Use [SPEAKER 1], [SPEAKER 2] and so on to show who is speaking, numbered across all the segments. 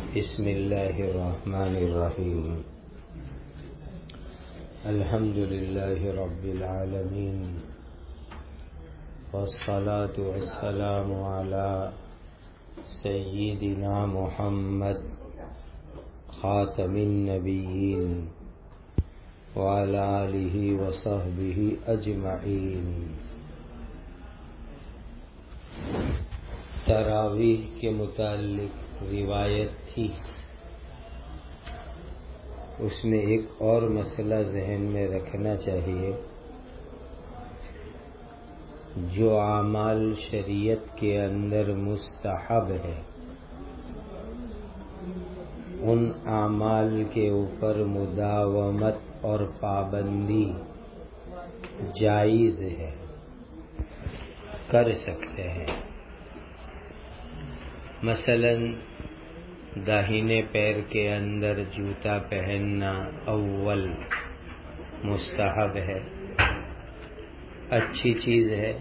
[SPEAKER 1] بسم اللہ الرحمن الرحیم الحمد للہ رب العالمین والصلاة والسلام علی سیدنا محمد خاتم النبیین وعلی آلہ وصحبہ اجمعین۔ تراویح کے متعلق روایت تھی، اس میں ایک اور مسئلہ ذہن میں رکھنا چاہیے۔ جو اعمال شریعت کے اندر مستحب ہے ان اعمال کے اوپر مداومت اور پابندی جائز ہے، کر سکتے ہیں۔ مثلا داہنے پیر کے اندر جوتا پہننا اول مستحب ہے، اچھی چیز ہے،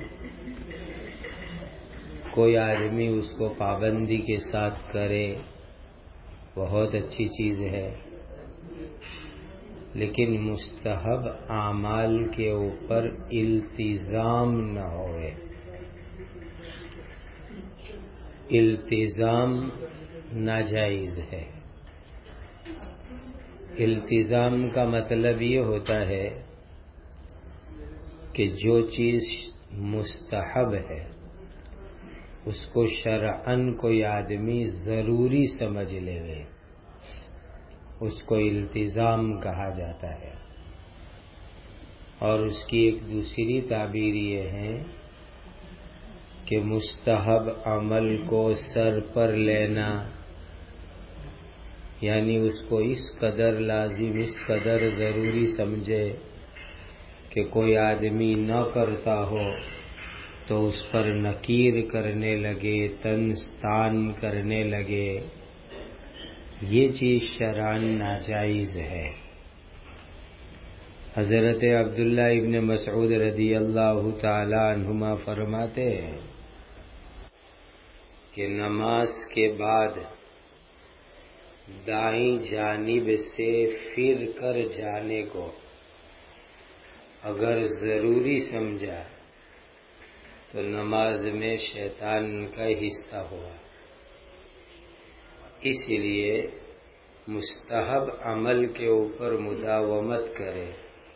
[SPEAKER 1] کوئی آدمی اس کو پابندی کے ساتھ کرے بہت اچھی چیز ہے، لیکن مستحب اعمال کے اوپر التزام نہ ہوئے۔ التزام ناجائز ہے۔ التزام کا مطلب یہ ہوتا ہے کہ جو چیز مستحب ہے اس کو شرعاً کوئی آدمی ضروری سمجھ لے اس کو التزام کہا جاتا ہے۔ اور اس کی ایک دوسری تعبیر یہ ہے کہ مستحب عمل کو سر پر لینا، یعنی اس کو اس قدر لازم، اس قدر ضروری سمجھے کہ کوئی آدمی نہ کرتا ہو تو اس پر نکیر کرنے لگے، طنز تان کرنے لگے، یہ چیز شرعاً ناجائز ہے۔ حضرت عبداللہ ابن مسعود رضی اللہ تعالی عنہما فرماتے ہیں کہ نماز کے بعد دائیں جانب سے پھر کر جانے کو اگر ضروری سمجھا تو نماز میں شیطان کا حصہ ہوا۔ اس لیے مستحب عمل کے اوپر مداومت کرے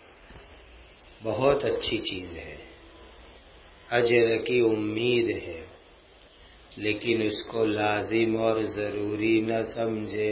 [SPEAKER 1] بہت اچھی چیز ہے، اجر کی امید ہے، لیکن اس کو لازم اور ضروری نہ سمجھے۔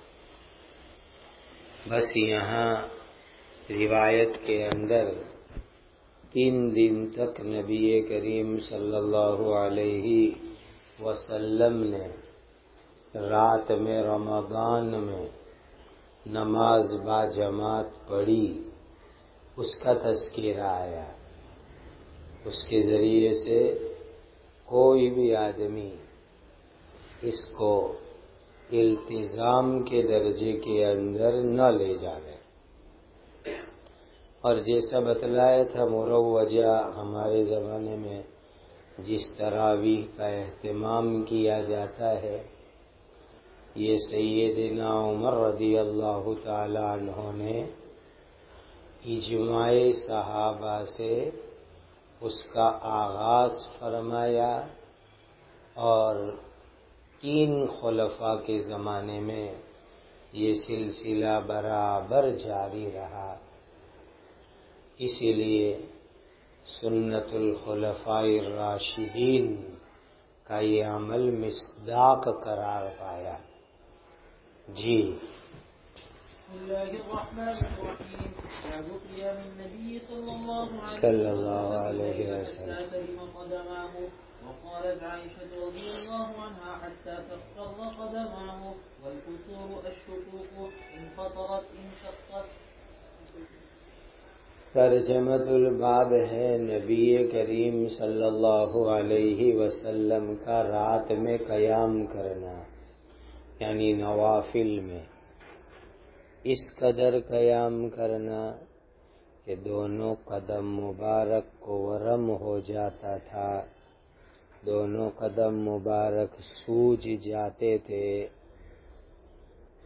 [SPEAKER 1] بس یہاں روایت کے اندر 3 دن تک نبی کریم صلی اللہ علیہ وسلم نے رات میں رمضان میں نماز با جماعت پڑھی، اس کا تذکرہ آیا۔ اس کے ذریعے سے کوئی بھی آدمی اس کو التزام کے درجے کے اندر نہ لے جاوے۔ اور جیسا بتلایا تھا مروجہ ہمارے زمانے میں جس تراویح کا اہتمام کیا جاتا ہے، یہ سیدنا عمر رضی اللہ تعالی عنہ نے اجماع صحابہ سے اس کا آغاز فرمایا، اور 3 خلفاء کے زمانے میں یہ سلسلہ برابر جاری رہا۔ اسی لیے سنت الخلفاء الراشدین کا یہ عمل مصداق قرار پایا۔ جی
[SPEAKER 2] بسم اللہ الرحمن الرحیم۔ باب قیام النبی
[SPEAKER 1] صلی اللہ علیہ وسلم
[SPEAKER 2] وقالت عائشة رضي الله عنها حتى تصفر قدماه والكسور الشقوق انفطرت انشقت۔
[SPEAKER 1] ترجمۃ الباب ہے نبی کریم صلی اللہ علیہ وسلم کا رات میں قیام کرنا، یعنی نوافل میں اس قدر قیام کرنا کہ دونوں قدم مبارک کو ورم ہو جاتا تھا، دونوں قدم مبارک سوج جاتے تھے،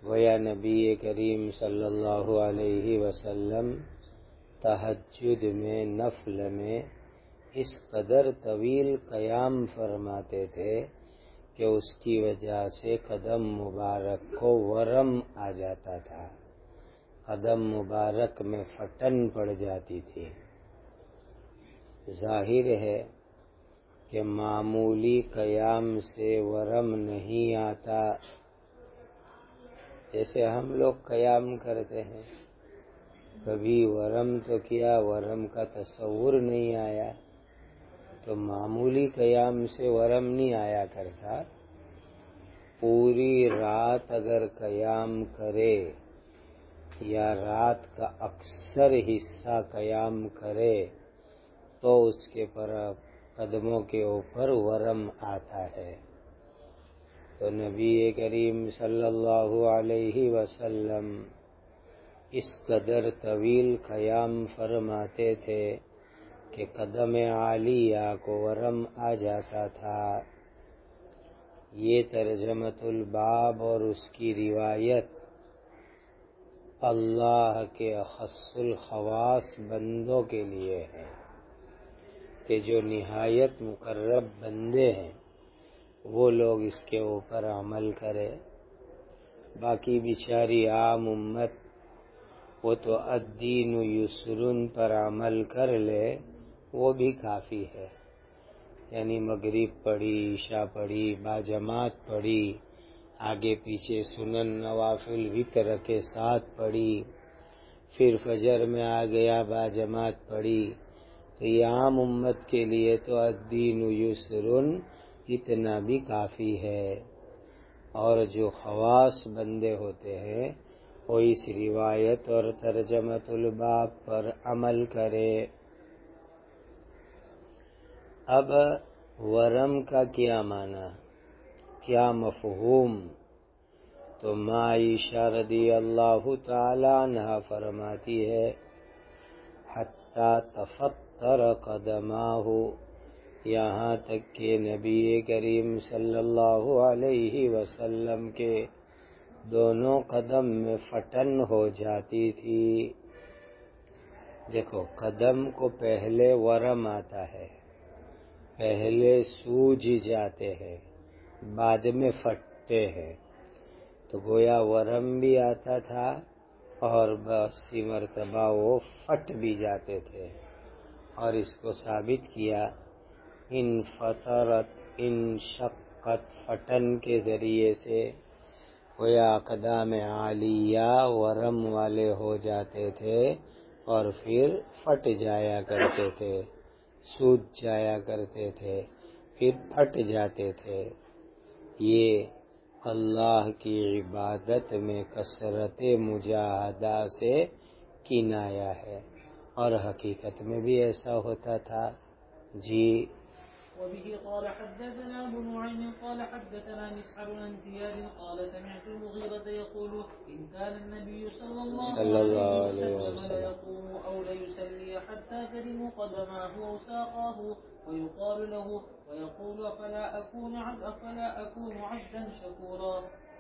[SPEAKER 1] گویا نبی کریم صلی اللہ علیہ وسلم تہجد میں نفل میں اس قدر طویل قیام فرماتے تھے کہ اس کی وجہ سے قدم مبارک کو ورم آ جاتا تھا، قدم مبارک میں پھٹن پڑ جاتی تھی۔ ظاہر ہے کہ معمولی قیام سے ورم نہیں آتا، جیسے ہم لوگ قیام کرتے ہیں، کبھی ورم تو کیا، ورم کا تصور نہیں آیا، تو معمولی قیام سے ورم نہیں آیا کرتا۔ پوری رات اگر قیام کرے یا رات کا اکثر حصہ قیام کرے تو اس کے قدموں کے اوپر ورم آتا ہے۔ تو نبی کریم صلی اللہ علیہ وسلم اس قدر طویل قیام فرماتے تھے کہ قدم عالیہ کو ورم آ جاتا تھا۔ یہ ترجمۃ الباب اور اس کی روایت اللہ کے اخص الخواص بندوں کے لیے ہے کہ جو نہایت مقرب بندے ہیں وہ لوگ اس کے اوپر عمل کرے، باقی بیچاری عام امت وہ تو الدین یسرن پر عمل کر لے، وہ بھی کافی ہے۔ یعنی مغرب پڑھی، عشاء پڑھی، باجماعت پڑھی، آگے پیچھے سنن نوافل وتر کے ساتھ پڑھی، پھر فجر میں آ گیا باجماعت پڑھی، تو یہ عام امت کے لیے تو الدین یسرن اتنا بھی کافی ہے۔ اور جو خواص بندے ہوتے ہیں وہ اس روایت اور ترجمۃ الباب پر عمل کرے۔ اب ورم کا کیا معنی، کیا مفہوم؟ تو عائشہ رضی اللہ تعالی عنہا فرماتی ہے حتی تفطر قدماہ، یہاں تک کہ نبی کریم صلی اللہ علیہ وسلم کے دونوں قدم میں پھٹن ہو جاتی تھی۔ دیکھو، قدم کو پہلے ورم آتا ہے، پہلے سوج جاتے ہیں، بعد میں پھٹتے ہیں، تو گویا ورم بھی آتا تھا اور بہت سی مرتبہ وہ پھٹ بھی جاتے تھے۔ اور اس کو ثابت کیا ان فطرت ان شقت پھٹن کے ذریعے سے، گویا اقدام عالیہ ورم والے ہو جاتے تھے اور پھر پھٹ جایا کرتے تھے، سوج جایا کرتے تھے، پھر پھٹ جاتے تھے۔ یہ اللہ کی عبادت میں کثرت مجاہدہ سے کنایہ ہے، اور حقیقت میں بھی ایسا ہوتا تھا۔ جی
[SPEAKER 2] وبه قال حدثنا ابو نعيم قال حدثنا مسعر عن زياد قال سمعت المغيرة يقول إن كان النبي صلى الله عليه وسلم ليقوم أو ليصلي حتى ترم قدماه أو ساقاه ويقال له ويقول أفلا أكون عبدا شكورا۔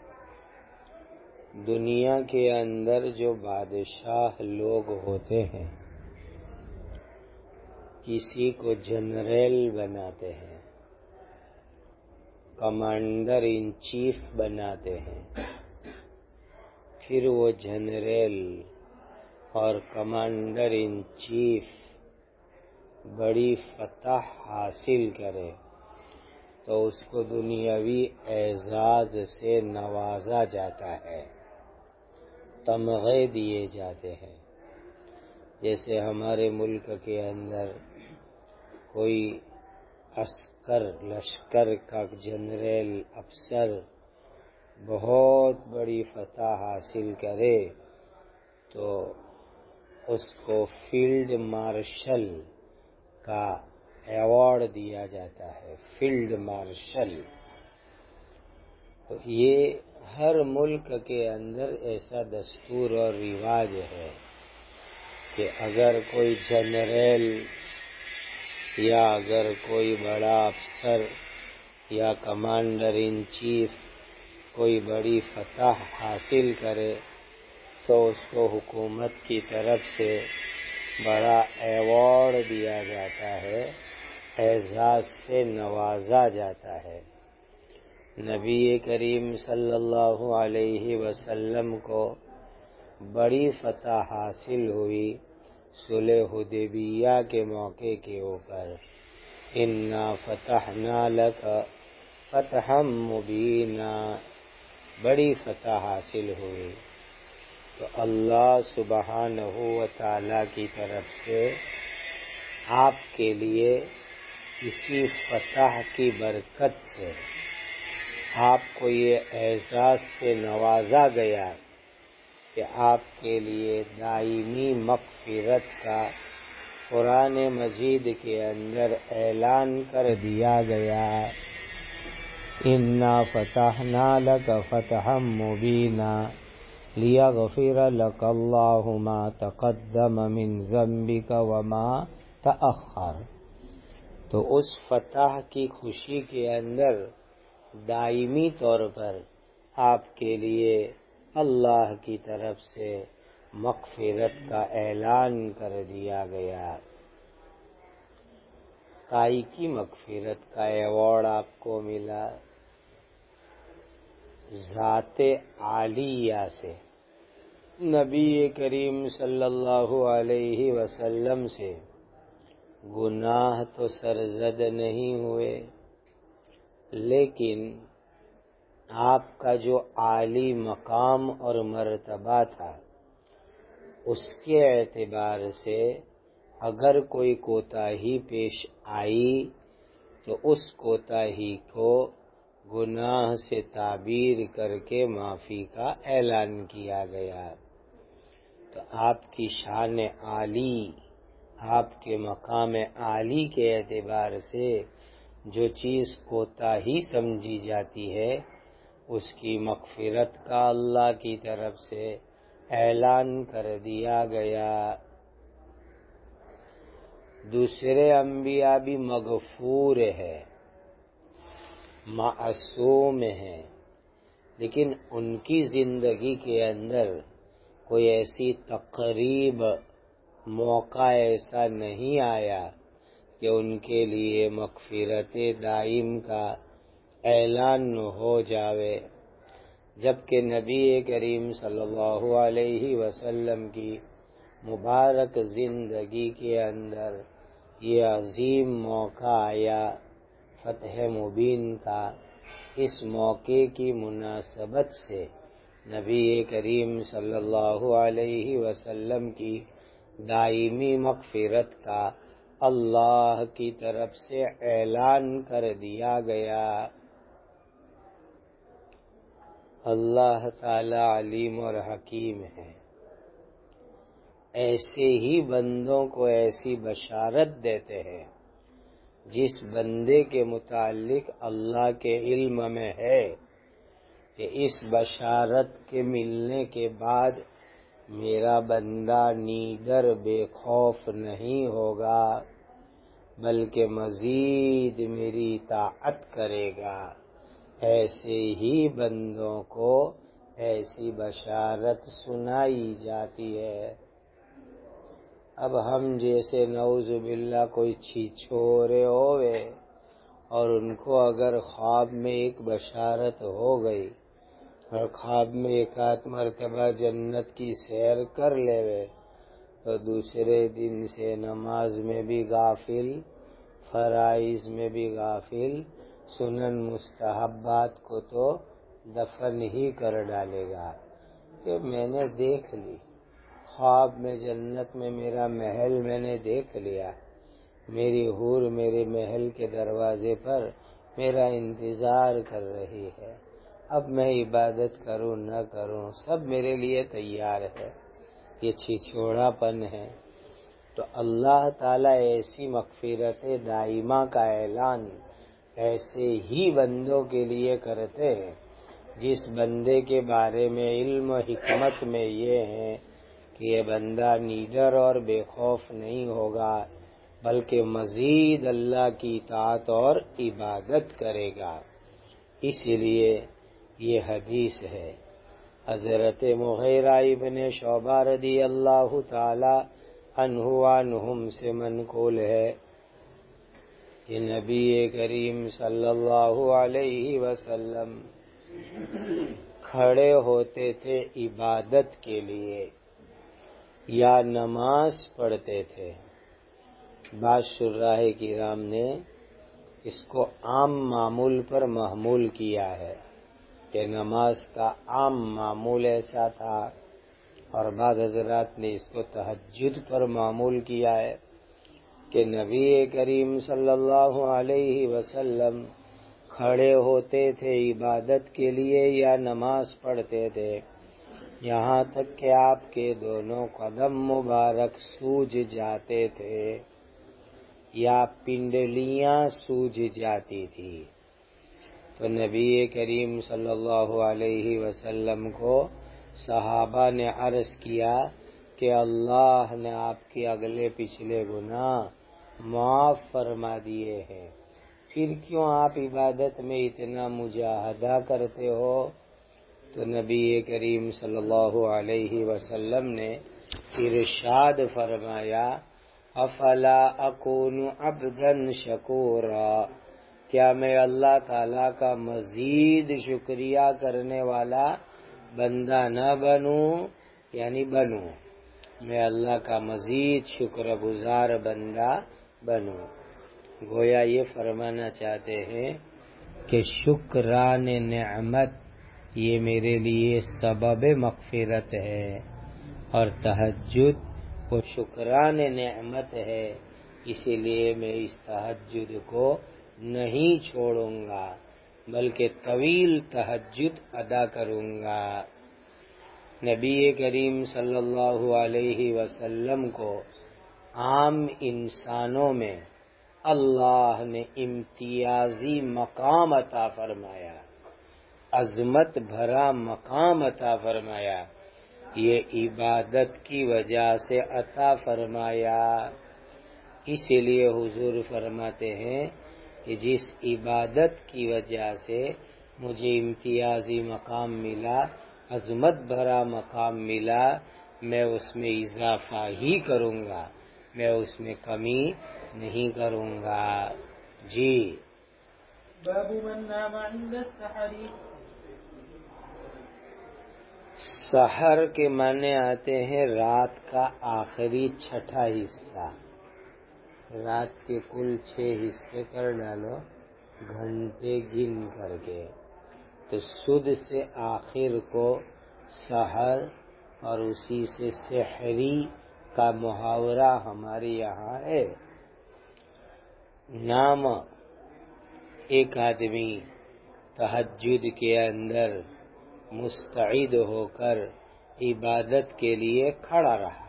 [SPEAKER 1] دنیا کے اندر جو بادشاہ لوگ ہوتے ہیں کسی کو جنرل بناتے ہیں، کمانڈر ان چیف بناتے ہیں، پھر وہ جنرل اور کمانڈر ان چیف بڑی فتح حاصل کرے تو اس کو دنیاوی اعزاز سے نوازا جاتا ہے، تمغے دیے جاتے ہیں۔ جیسے ہمارے ملک کے اندر کوئی عسکر لشکر کا جنرل افسر بہت بڑی فتح حاصل کرے تو اس کو فیلڈ مارشل کا ایوارڈ دیا جاتا ہے، فیلڈ مارشل۔ تو یہ ہر ملک کے اندر ایسا دستور اور رواج ہے کہ اگر کوئی جنرل یا اگر کوئی بڑا افسر یا کمانڈر ان چیف کوئی بڑی فتح حاصل کرے تو اس کو حکومت کی طرف سے بڑا ایوارڈ دیا جاتا ہے، اعزاز سے نوازا جاتا ہے۔ نبی کریم صلی اللہ علیہ وسلم کو بڑی فتح حاصل ہوئی صلح حدیبیہ کے موقع کے اوپر، انا فتحنا لک فتحا مبینا، بڑی فتح حاصل ہوئی۔ تو اللہ سبحانہ و تعالی کی طرف سے آپ کے لیے اسی فتح کی برکت سے آپ کو یہ اعزاز سے نوازا گیا کہ آپ کے لیے دائمی مغفرت کا قرآن مجید کے اندر اعلان کر دیا گیا، انا فتحنا لک فتحا مبینا لیغفر لک اللہ ما تقدم من ذنبک وما تأخر۔ تو اس فتح کی خوشی کے اندر دائمی طور پر آپ کے لیے اللہ کی طرف سے مغفرت کا اعلان کر دیا گیا۔ کائی کی مغفرت کا ایوارڈ آپ کو ملا؟ ذات عالیہ سے، نبی کریم صلی اللہ علیہ وسلم سے گناہ تو سرزد نہیں ہوئے، لیکن آپ کا جو عالی مقام اور مرتبہ تھا اس کے اعتبار سے اگر کوئی کوتاہی پیش آئی تو اس کوتاہی کو گناہ سے تعبیر کر کے معافی کا اعلان کیا گیا۔ تو آپ کی شان عالی، آپ کے مقام عالی کے اعتبار سے جو چیز کوتاہی سمجھی جاتی ہے اس کی مغفرت کا اللہ کی طرف سے اعلان کر دیا گیا۔ دوسرے انبیاء بھی مغفور ہے، معصوم ہے، لیکن ان کی زندگی کے اندر کوئی ایسی تقریب، موقع ایسا نہیں آیا کہ ان کے لیے مغفرت دائم کا اعلان ہو جاوے، جبکہ نبی کریم صلی اللہ علیہ وسلم کی مبارک زندگی کے اندر یہ عظیم موقع آیا فتح مبین کا۔ اس موقع کی مناسبت سے نبی کریم صلی اللہ علیہ وسلم کی دائمی مغفرت کا اللہ کی طرف سے اعلان کر دیا گیا۔ اللہ تعالی علیم اور حکیم ہے، ایسے ہی بندوں کو ایسی بشارت دیتے ہیں جس بندے کے متعلق اللہ کے علم میں ہے کہ اس بشارت کے ملنے کے بعد میرا بندہ نیڈر بے خوف نہیں ہوگا بلکہ مزید میری اطاعت کرے گا، ایسے ہی بندوں کو ایسی بشارت سنائی جاتی ہے۔ اب ہم جیسے نعوذ باللہ کوئی چھیچھورے ہوئے اور ان کو اگر خواب میں ایک بشارت ہو گئی اور خواب میں ایک آدھ مرتبہ جنت کی سیر کر لے تو دوسرے دن سے نماز میں بھی غافل، فرائض میں بھی غافل، سنن مستحبات کو تو دفن ہی کر ڈالے گا کہ میں نے دیکھ لی، خواب میں جنت میں میرا محل میں نے دیکھ لیا، میری حور میرے محل کے دروازے پر میرا انتظار کر رہی ہے، اب میں عبادت کروں نہ کروں سب میرے لیے تیار ہے۔ یہ چھچھوڑا پن ہے۔ تو اللہ تعالیٰ ایسی مغفرت دائمہ کا اعلان ایسے ہی بندوں کے لیے کرتے ہیں جس بندے کے بارے میں علم و حکمت میں یہ ہے کہ یہ بندہ نیڈر اور بے خوف نہیں ہوگا بلکہ مزید اللہ کی اطاعت اور عبادت کرے گا۔ اس لیے یہ حدیث ہے۔ حضرت مغیرہ ابن شعبہ رضی اللہ تعالی عنہ عنہم سے منقول ہے کہ نبی کریم صلی اللہ علیہ وسلم کھڑے ہوتے تھے عبادت کے لیے یا نماز پڑھتے تھے۔ بعض شراح کرام نے اس کو عام معمول پر محمول کیا ہے کہ نماز کا عام معمول ایسا تھا، اور بعض حضرات نے اس کو تہجد پر معمول کیا ہے کہ نبی کریم صلی اللہ علیہ وسلم کھڑے ہوتے تھے عبادت کے لیے یا نماز پڑھتے تھے یہاں تک کہ آپ کے دونوں قدم مبارک سوج جاتے تھے یا پنڈلیاں سوج جاتی تھی۔ تو نبی کریم صلی اللہ علیہ وسلم کو صحابہ نے عرض کیا کہ اللہ نے آپ کے اگلے پچھلے گناہ معاف فرما دیے ہیں، پھر کیوں آپ عبادت میں اتنا مجاہدہ کرتے ہو؟ تو نبی کریم صلی اللہ علیہ وسلم نے ارشاد فرمایا افلا اکون عبدا شکورا، کیا میں اللہ تعالیٰ کا مزید شکریہ کرنے والا بندہ نہ بنوں، یعنی بنوں، میں اللہ کا مزید شکر گزار بندہ بنوں۔ گویا یہ فرمانا چاہتے ہیں کہ شکران نعمت یہ میرے لیے سبب مغفرت ہے، اور تہجد وہ شکران نعمت ہے، اسی لیے میں اس تہجد کو نہیں چھوڑوں گا بلکہ طویل تہجد ادا کروں گا۔ نبی کریم صلی اللہ علیہ وسلم کو عام انسانوں میں اللہ نے امتیازی مقام عطا فرمایا، عظمت بھرا مقام عطا فرمایا، یہ عبادت کی وجہ سے عطا فرمایا۔ اسی لیے حضور فرماتے ہیں کہ جس عبادت کی وجہ سے مجھے امتیازی مقام ملا، عظمت بھرا مقام ملا، میں اس میں اضافہ ہی کروں گا، میں اس میں کمی نہیں کروں گا۔ جی
[SPEAKER 2] باب من نام عند السحر۔
[SPEAKER 1] سحر کے معنی آتے ہیں رات کا آخری چھٹا حصہ، رات کے کل 6 حصے کر ڈالو گھنٹے گن کر کے، تو صد سے آخر کو سحر، اور اسی سے سحری کا محاورہ ہمارے یہاں ہے۔ نام ایک آدمی تہجد کے اندر مستعد ہو کر عبادت کے لیے کھڑا رہا،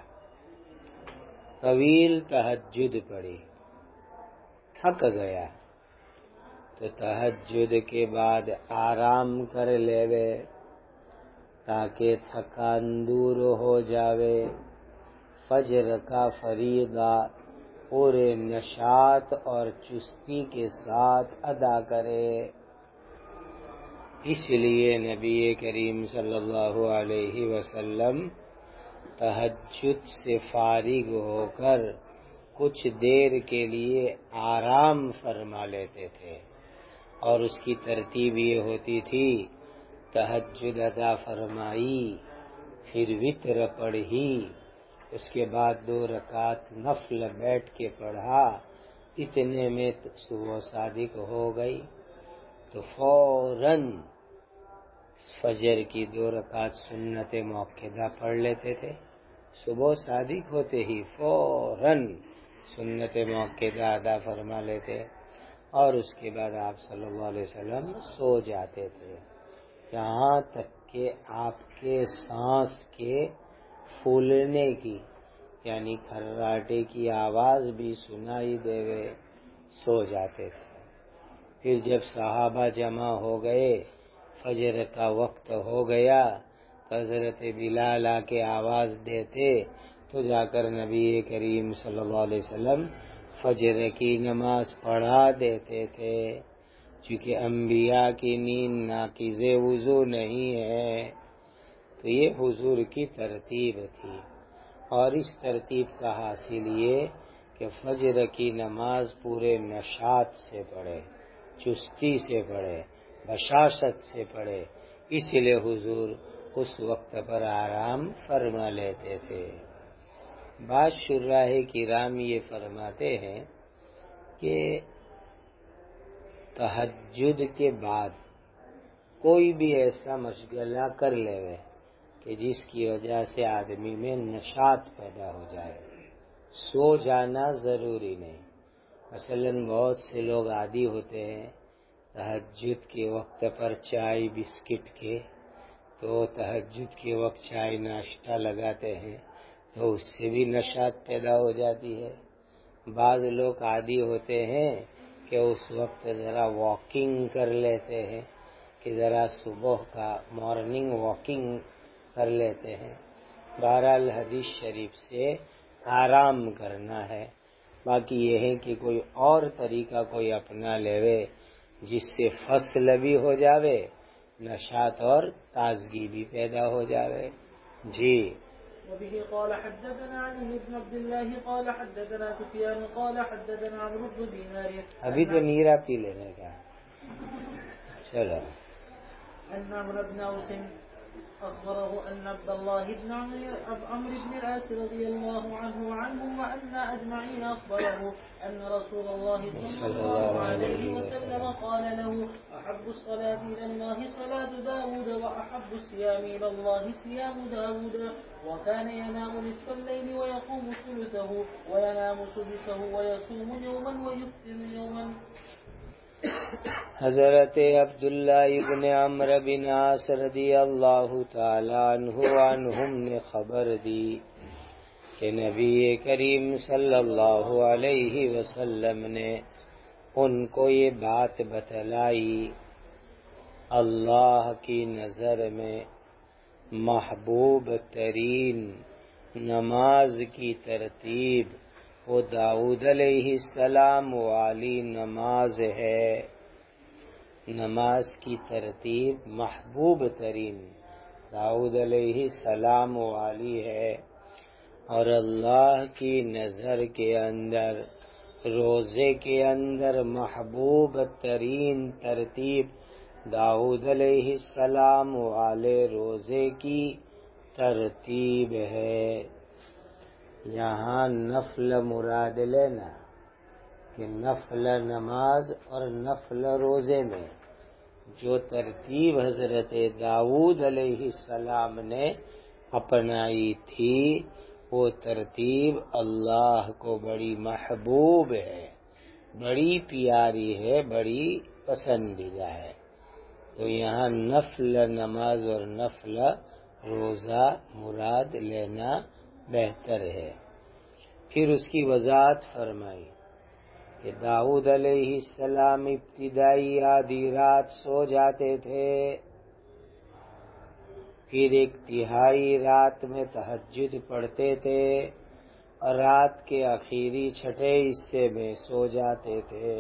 [SPEAKER 1] طویل تہجد پڑھی، تھک گیا تو تہجد کے بعد آرام کر لے تاکہ تھکان دور ہو جاوے، فجر کا فریضہ پورے نشاط اور چستی کے ساتھ ادا کرے۔ اس لیے نبی کریم صلی اللہ علیہ وسلم تہجد سے فارغ ہو کر کچھ دیر کے لیے آرام فرما لیتے تھے، اور اس کی ترتیب یہ ہوتی تھی تہجد ادا فرمائی، پھر وتر پڑھی، اس کے بعد 2 رکعت نفل بیٹھ کے پڑھا، اتنے میں صبح صادق ہو گئی تو فوراً فجر کی 2 رکعت سنت موقدہ پڑھ لیتے تھے، صبح صادق ہوتے ہی فوراً سنت موقدہ ادا فرما لیتے، اور اس کے بعد آپ صلی اللہ علیہ وسلم سو جاتے تھے، یہاں تک کہ آپ کے سانس کے پھولنے کی یعنی کھراٹے کی آواز بھی سنائی دیوے، سو جاتے تھے۔ پھر جب صحابہ جمع ہو گئے، فجر کا وقت ہو گیا، تو حضرت بلال آ کے آواز دیتے تو جا کر نبی کریم صلی اللہ علیہ وسلم فجر کی نماز پڑھا دیتے تھے۔ چونکہ انبیاء کی نیند ناقض وضو نہیں ہے، تو یہ حضور کی ترتیب تھی، اور اس ترتیب کا حاصل یہ کہ فجر کی نماز پورے نشاط سے پڑھے، چستی سے پڑھے، بشاشت سے پڑھے، اس لیے حضور اس وقت پر آرام فرما لیتے تھے۔ بعض شراح کرام یہ فرماتے ہیں کہ تہجد کے بعد کوئی بھی ایسا مشغلہ کر لے کہ جس کی وجہ سے آدمی میں نشاط پیدا ہو جائے، سو جانا ضروری نہیں۔ مثلا بہت سے لوگ عادی ہوتے ہیں تہجد کے وقت پر چائے بسکٹ کے، تو تہجد کے وقت چائے ناشتہ لگاتے ہیں تو اس سے بھی نشاط پیدا ہو جاتی ہے۔ بعض لوگ عادی ہوتے ہیں کہ اس وقت ذرا واکنگ کر لیتے ہیں، کہ ذرا صبح کا مارننگ واکنگ کر لیتے ہیں۔ بہرحال حدیث شریف سے آرام کرنا ہے، باقی یہ ہے کہ کوئی اور طریقہ کوئی اپنا لے جس سے فصل بھی ہو جاوے، نشاط اور تازگی بھی پیدا ہو جاوے۔ جی
[SPEAKER 2] وبه قال حدثنا علي بن عبد الله قال حدثنا سفيان قال حدثنا عمرو بن دينار
[SPEAKER 1] ابھی تو نیرا پی لینے کا، چلو۔
[SPEAKER 2] أن عمرو بن أوس أخبره أن عبد الله بن عمرو بن العاص رضي الله عنه وعنهم وأن أجمعين أخبره أن رسول الله صلى الله عليه وسلم قال له أحب الصلاة إلى الله صلاة داود وأحب الصيام إلى الله صيام داود وكان ينام نصف الليل ويقوم ثلثه وينام سدسه ويصوم يوما ويفطر يوما۔
[SPEAKER 1] حضرت عبداللہ ابن عمرو بن عاص رضی اللہ تعالی عنہم نے خبر دی کہ نبی کریم صلی اللہ علیہ وسلم نے ان کو یہ بات بتلائی، اللہ کی نظر میں محبوب ترین نماز کی ترتیب وہ داؤد علیہ السلام والی نماز ہے۔ نماز کی ترتیب محبوب ترین داؤد علیہ السلام والی ہے، اور اللہ کی نظر کے اندر روزے کے اندر محبوب ترین ترتیب داؤد علیہ السلام والے روزے کی ترتیب ہے۔ یہاں نفل مراد لینا کہ نفل نماز اور نفل روزے میں جو ترتیب حضرت داؤد علیہ السلام نے اپنائی تھی وہ ترتیب اللہ کو بڑی محبوب ہے، بڑی پیاری ہے، بڑی پسندیدہ ہے۔ تو یہاں نفل نماز اور نفل روزہ مراد لینا بہتر ہے۔ پھر اس کی وضاحت فرمائی کہ داؤد علیہ السلام ابتدائی آدھی رات سو جاتے تھے، پھر ایک تہائی رات میں تہجد پڑھتے تھے، اور رات کے آخری چھٹے حصے میں سو جاتے تھے۔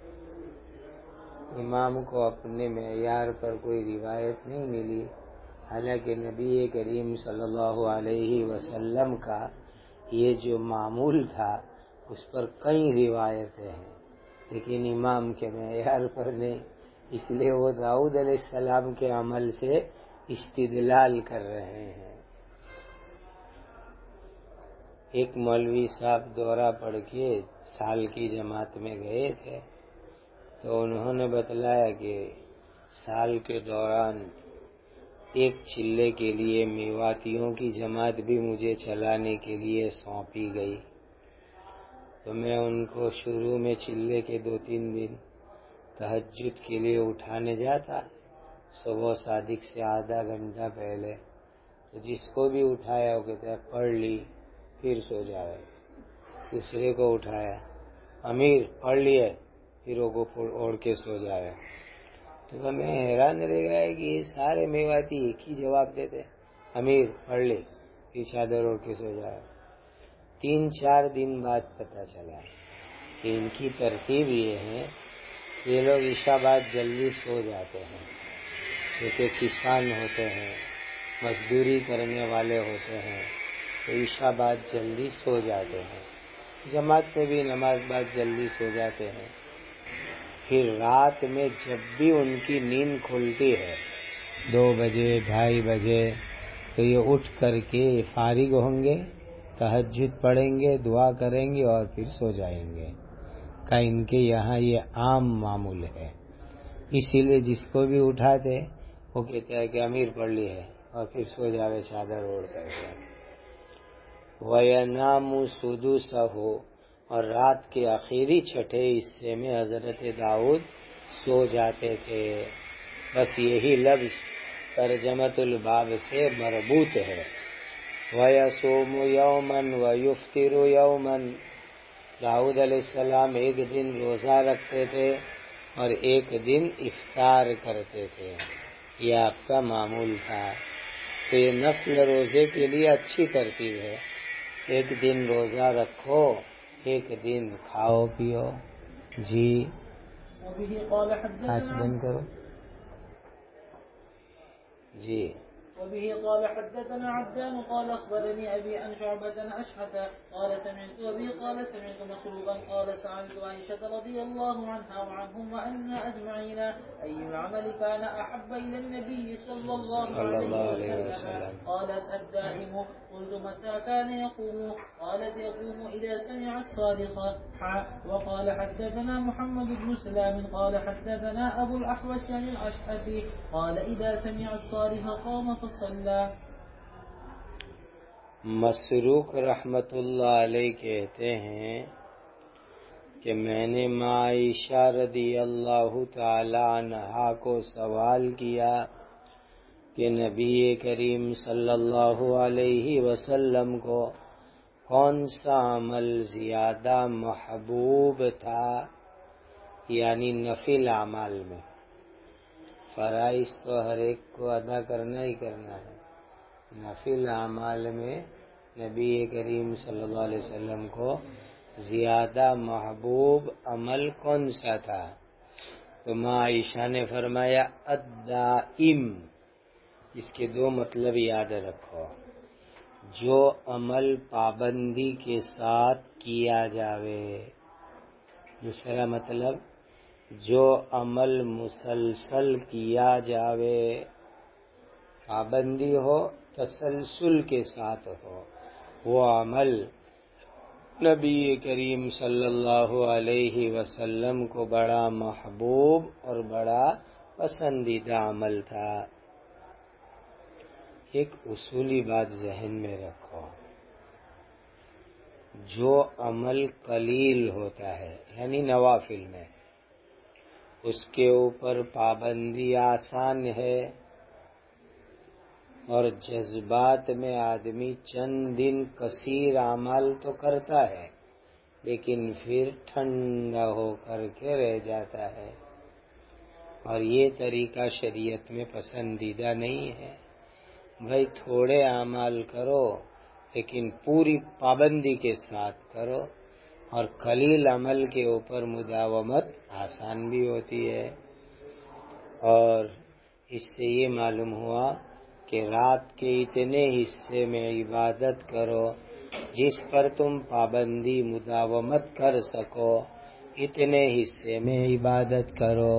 [SPEAKER 1] امام کو اپنے معیار پر کوئی روایت نہیں ملی، حالانکہ نبی کریم صلی اللہ علیہ وسلم کا یہ جو معمول تھا اس پر کئی روایتیں ہیں، لیکن امام کے معیار پر نہیں، اس لیے وہ داؤد علیہ السلام کے عمل سے استدلال کر رہے ہیں۔ ایک مولوی صاحب دورہ پڑھ کے سال کی جماعت میں گئے تھے، تو انہوں نے بتلایا کہ سال کے دوران ایک چلے کے لیے میواتیوں کی جماعت بھی مجھے چلانے کے لیے سونپی گئی، تو میں ان کو شروع میں چلے کے 2-3 دن تہجد کے لیے اٹھانے جاتا، صبح صادق سے آدھا گھنٹہ پہلے، تو جس کو بھی اٹھایا وہ کہتا ہے پڑھ لی پھر سو جائے۔ دوسرے کو اٹھایا، امیر پڑھ لیے، پھر وہ اوڑھ کے سو جائے۔ تو میں حیران رہ گیا کہ یہ سارے میواتی ایک ہی جواب دیتے، امیر پڑھ لے پھر چادر اوڑھ کے سو جائے۔ 3-4 دن بعد پتہ چلا کہ ان کی ترتیب یہ ہے یہ لوگ عشاء بعد جلدی سو جاتے ہیں، کیونکہ کسان ہوتے ہیں، مزدوری کرنے والے ہوتے ہیں، تو عشاء بعد جلدی سو جاتے ہیں، جماعت میں بھی نماز بعد جلدی سو جاتے ہیں۔ پھر رات میں جب بھی ان کی نیند کھلتی ہے 2 بجے 2:30 بجے، تو یہ اٹھ کر کے فارغ ہوں گے، تہجد پڑھیں گے، دعا کریں گے اور پھر سو جائیں گے۔ کہ ان کے یہاں یہ عام معمول ہے، اسی لیے جس کو بھی اٹھاتے وہ کہتے ہیں کہ امیر پڑھ لی ہے، اور پھر سو جاوے چادر اوڑھ کر کے۔ وَيَنَامُ سُدُسَهُ، اور رات کے آخری چھٹے حصے میں حضرت داؤد سو جاتے تھے۔ بس یہی لفظ ترجمۃ الباب سے مربوط ہے۔ وَيَصُومُ يَوْمًا وَيُفْطِرُ يَوْمًا، داؤد علیہ السلام ایک دن روزہ رکھتے تھے اور ایک دن افطار کرتے تھے، یہ آپ کا معمول تھا۔ تو یہ نفل روزے کے لیے اچھی ترتیب ہے، ایک دن روزہ رکھو، ایک دن کھاؤ پیو۔ جی آج بند کرو۔ جی
[SPEAKER 2] وبه قال حدثنا عبدان قال أخبرني أبي عن شعبة عن أشعث قال سمعت أبي قال سمعت مسروقا قال سألت عائشة رضي الله عنها وعنهم وأنا أجمعين أي العمل كان أحب إلى النبي صلى الله عليه وسلم؟ قالت الدائم. قلت متى كان يقوم؟ قالت يقوم إذا سمع الصارخ. وقال حدثنا محمد بن سلام قال حدثنا أبو الأحوص عن الأشعث قال إذا سمع الصارخ قام فصلى۔
[SPEAKER 1] مسروق رحمت اللہ علیہ کہتے ہیں کہ میں نے عائشہ رضی اللہ تعالی عنہا کو سوال کیا کہ نبی کریم صلی اللہ علیہ وسلم کو کون سا عمل زیادہ محبوب تھا، یعنی نفل اعمال میں۔ فرائض تو ہر ایک کو ادا کرنا ہی کرنا ہے، نفل اعمال میں نبی کریم صلی اللہ علیہ وسلم کو زیادہ محبوب عمل کون سا تھا؟ تو ماں عائشہ نے فرمایا الدائم۔ اس کے 2 مطلب یاد رکھو، جو عمل پابندی کے ساتھ کیا جاوے، دوسرا مطلب جو عمل مسلسل کیا جاوے، پابندی ہو، تسلسل کے ساتھ ہو، وہ عمل نبی کریم صلی اللہ علیہ وسلم کو بڑا محبوب اور بڑا پسندیدہ عمل تھا۔ ایک اصولی بات ذہن میں رکھو، جو عمل قلیل ہوتا ہے یعنی نوافل میں، اس کے اوپر پابندی آسان ہے، اور جذبات میں آدمی چند دن کثیر اعمال تو کرتا ہے لیکن پھر ٹھنڈا ہو کر کے رہ جاتا ہے، اور یہ طریقہ شریعت میں پسندیدہ نہیں ہے۔ بھائی تھوڑے اعمال کرو لیکن پوری پابندی کے ساتھ کرو، اور قلیل عمل کے اوپر مداومت آسان بھی ہوتی ہے۔ اور اس سے یہ معلوم ہوا کہ رات کے اتنے حصے میں عبادت کرو جس پر تم پابندی مداومت کر سکو، اتنے حصے میں عبادت کرو۔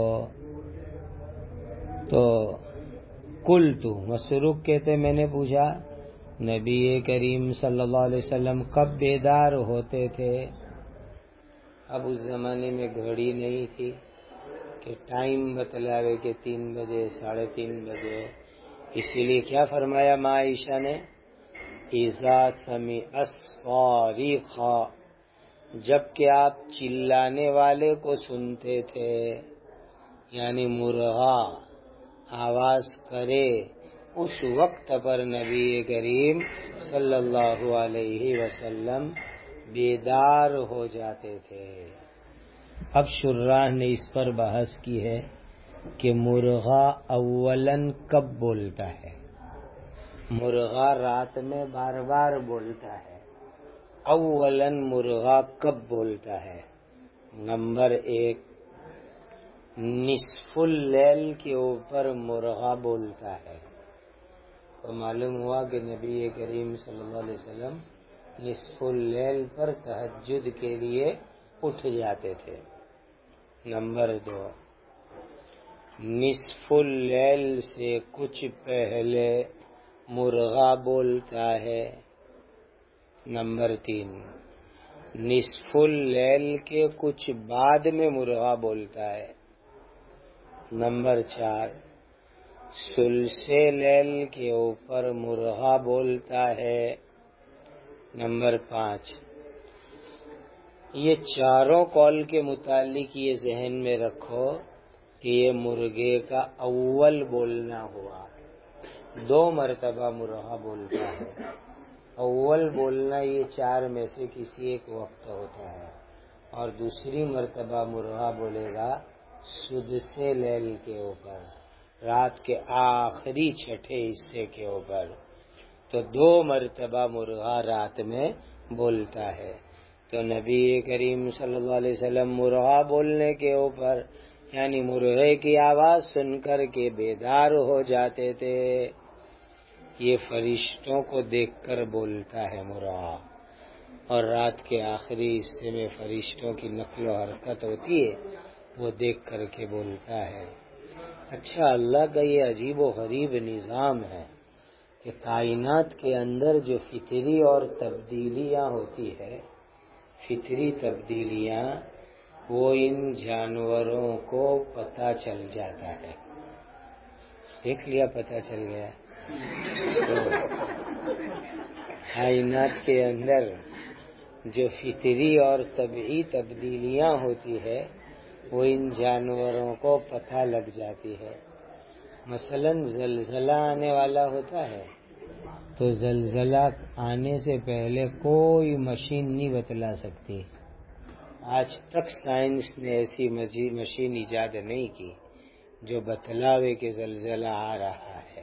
[SPEAKER 1] تو قلتُ، مسروق کہتے میں نے پوچھا نبی کریم صلی اللہ علیہ وسلم کب بیدار ہوتے تھے؟ اب اس زمانے میں گھڑی نہیں تھی کہ ٹائم بتلاوے کہ 3 بجے 3:30 بجے، اسی لیے کیا فرمایا ماں عائشہ نے؟ اذا سمع الصارخ، جب کہ آپ چلانے والے کو سنتے تھے، یعنی مرغا آواز کرے، اس وقت پر نبی کریم صلی اللہ علیہ وسلم بیدار ہو جاتے تھے۔ اب شراح نے اس پر بحث کی ہے کہ مرغا اولاً کب بولتا ہے؟ مرغا رات میں بار بار بولتا ہے، اولاً مرغا کب بولتا ہے؟ نمبر 1، نصف اللیل کے اوپر مرغا بولتا ہے، تو معلوم ہوا کہ نبی کریم صلی اللہ علیہ وسلم نصف اللیل پر تہجد کے لیے اٹھ جاتے تھے۔ نمبر 2، نصف اللیل سے کچھ پہلے مرغا بولتا ہے۔ نمبر 3، نصف اللیل کے کچھ بعد میں مرغا بولتا ہے۔ نمبر 4، ثلث لیل کے اوپر مرغا بولتا ہے۔ نمبر 5، یہ چاروں قول کے متعلق یہ ذہن میں رکھو کہ یہ مرغے کا اول بولنا ہوا، 2 مرتبہ مرغا بولتا ہے۔ اول بولنا یہ 4 میں سے کسی ایک وقت ہوتا ہے، اور دوسری مرتبہ مرغا بولے گا سدس لیل کے اوپر، رات کے آخری چھٹے حصے کے اوپر، تو 2 مرتبہ مرغا رات میں بولتا ہے۔ تو نبی کریم صلی اللہ علیہ وسلم مرغا بولنے کے اوپر یعنی مرغے کی آواز سن کر کے بیدار ہو جاتے تھے۔ یہ فرشتوں کو دیکھ کر بولتا ہے مرغا، اور رات کے آخری حصے میں فرشتوں کی نقل و حرکت ہوتی ہے، وہ دیکھ کر کے بولتا ہے۔ اچھا، اللہ کا یہ عجیب و غریب نظام ہے کہ کائنات کے اندر جو فطری اور تبدیلیاں ہوتی ہے، فطری تبدیلیاں، وہ ان جانوروں کو پتہ چل جاتا ہے۔ دیکھ لیا، پتہ چل گیا۔ کائنات کے اندر جو فطری اور طبعی تبدیلیاں ہوتی ہے، وہ ان جانوروں کو پتہ لگ جاتی ہے۔ مثلا زلزلہ آنے والا ہوتا ہے تو زلزلہ آنے سے پہلے کوئی مشین نہیں بتلا سکتی۔ آج تک سائنس نے ایسی مشین ایجاد نہیں کی جو بتلاوے کہ زلزلہ آ رہا ہے۔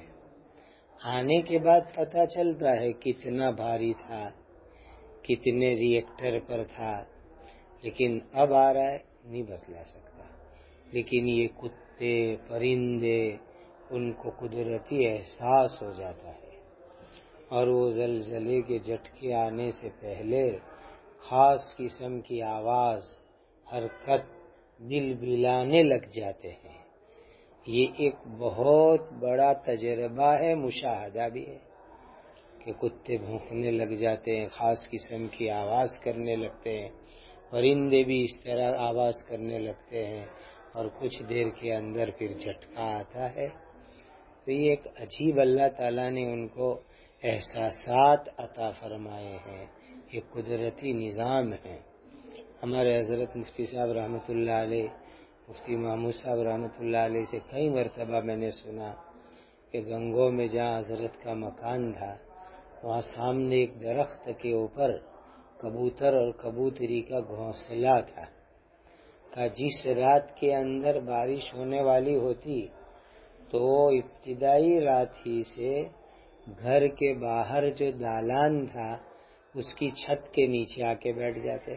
[SPEAKER 1] آنے کے بعد پتہ چلتا ہے کتنا بھاری تھا، کتنے ری ایکٹر پر تھا، لیکن اب آ رہا ہے نہیں بتلا سکتا۔ لیکن یہ کتے، پرندے، ان کو قدرتی احساس ہو جاتا ہے، اور وہ زلزلے کے جھٹکے آنے سے پہلے خاص قسم کی آواز، حرکت، دل بلانے لگ جاتے ہیں۔ یہ ایک بہت بڑا تجربہ ہے، مشاہدہ بھی ہے کہ کتے بھونکنے لگ جاتے ہیں، خاص قسم کی آواز کرنے لگتے ہیں، پرندے بھی اس طرح آواز کرنے لگتے ہیں، اور کچھ دیر کے اندر پھر جھٹکا آتا ہے۔ تو یہ ایک عجیب اللہ تعالیٰ نے ان کو احساسات عطا فرمائے ہیں، یہ قدرتی نظام ہے۔ ہمارے حضرت مفتی صاحب رحمۃ اللہ علیہ، مفتی محمود صاحب رحمۃ اللہ علیہ سے کئی مرتبہ میں نے سنا کہ گنگو میں جہاں حضرت کا مکان تھا، وہاں سامنے ایک درخت کے اوپر کبوتر اور کبوتری کا گھونسلہ تھا۔ کہ جس رات کے اندر بارش ہونے والی ہوتی تو ابتدائی رات ہی سے گھر کے باہر جو دالان تھا اس کی چھت کے نیچے آ کے بیٹھ جاتے،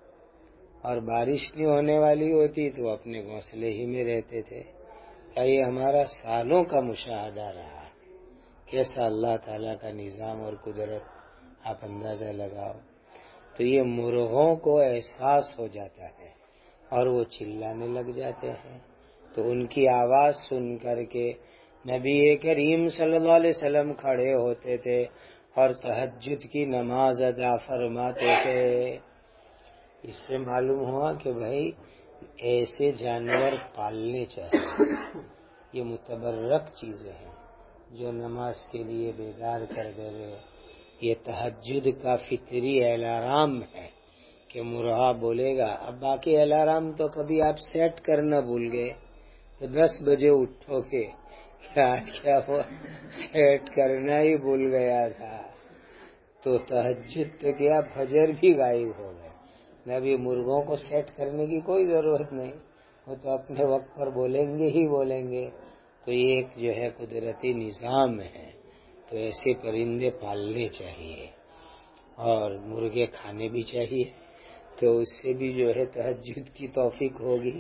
[SPEAKER 1] اور بارش نہیں ہونے والی ہوتی تو اپنے گھونسلے ہی میں رہتے تھے۔ کیا یہ ہمارا سالوں کا مشاہدہ رہا ہے؟ کیسا اللہ تعالیٰ کا نظام اور قدرت، آپ اندازہ لگاؤ۔ تو یہ مرغوں کو احساس ہو جاتا ہے اور وہ چلانے لگ جاتے ہیں، تو ان کی آواز سن کر کے نبی کریم صلی اللہ علیہ وسلم کھڑے ہوتے تھے اور تہجد کی نماز ادا فرماتے تھے۔ اس سے معلوم ہوا کہ بھائی ایسے جانور پالنے چاہیے، یہ متبرک چیزیں ہیں جو نماز کے لیے بیدار کر دے رہے۔ یہ تہجد کا فطری الارم ہے کہ مرغا بولے گا۔ اب باقی الارم تو کبھی آپ سیٹ کرنا بھول گئے تو 10 بجے اٹھو گے کہ آج کیا ہوا، سیٹ کرنا ہی بھول گیا تھا، تو تہجد تو کیا فجر بھی غائب ہو گئے۔ نبی مرغوں کو سیٹ کرنے کی کوئی ضرورت نہیں، وہ تو اپنے وقت پر بولیں گے ہی بولیں گے۔ تو یہ ایک جو ہے قدرتی نظام ہے، تو ایسے پرندے پالنے چاہیے اور مرغے کھانے بھی چاہیے۔ تو اس سے بھی جو ہے تہجد کی توفیق ہوگی.